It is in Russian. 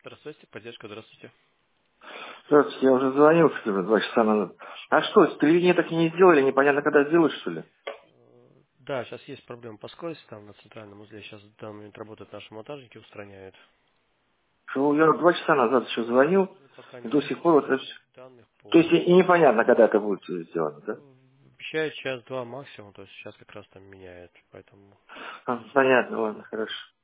Здравствуйте, поддержка, здравствуйте. Здравствуйте, я уже звонил, что ли, 2 часа назад. А что, телевидение так и не сделали? Непонятно, когда сделать, что ли? Да, сейчас есть проблема по скорости там на центральном узле. Сейчас в данный момент работают наши монтажники, устраняют. Что я 2 часа назад еще звонил, Ну, пока и не до есть сих пор вот это всё. данных То есть по... и непонятно, когда это будет сделано, да? Обещают час-два максимум, то есть сейчас как раз там меняют, поэтому... Понятно, ладно, хорошо.